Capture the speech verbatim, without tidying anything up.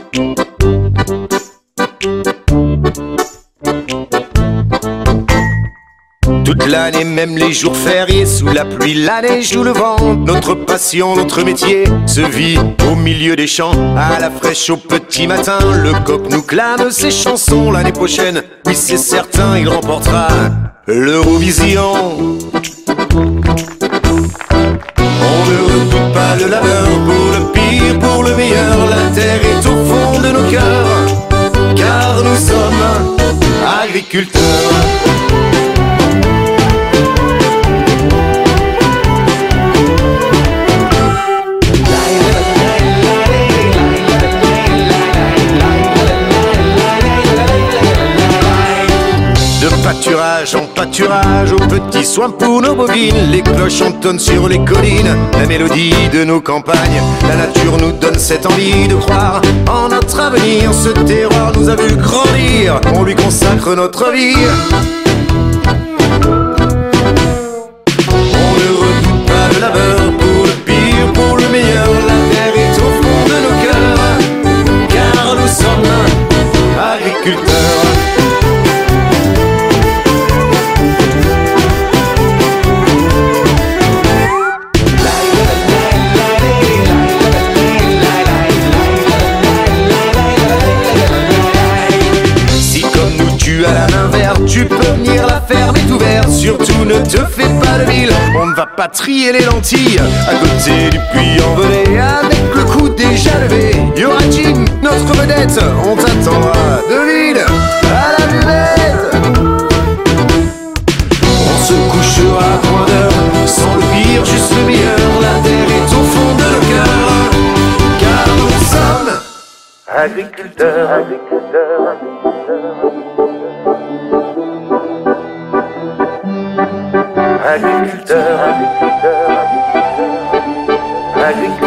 Toute l'année, même les jours fériés, sous la pluie, la neige ou le vent, notre passion, notre métier se vit au milieu des champs. À la fraîche au petit matin, le coq nous clame ses chansons. L'année prochaine, oui c'est certain, il remportera l'Eurovision. On ne redoute pas le labeur, pour le pire, pour le meilleur. La terre est au fond de nos cœurs, car nous sommes agriculteurs. Pâturage en pâturage, aux petits soins pour nos bovines. Les cloches entonnent sur les collines la mélodie de nos campagnes. La nature nous donne cette envie de croire en notre avenir. Ce terroir nous a vu grandir, on lui consacre notre vie. On ne redoute pas le labeur, pour le pire, pour le meilleur. La terre est au fond de nos cœurs, car nous sommes agriculteurs. À la main verte, tu peux venir, la ferme est ouverte. Surtout ne te fais pas de ville, on ne va pas trier les lentilles à côté du puits envolé. Avec le coup déjà levé, y aura Jim, notre vedette. On t'attendra de ville à la buvette. On se couchera à point d'heure, sans le pire, juste le meilleur. La terre est au fond de nos cœurs, car nous sommes agriculteurs, agriculteurs, agriculteurs, agriculteurs, agriculteurs, agriculteurs.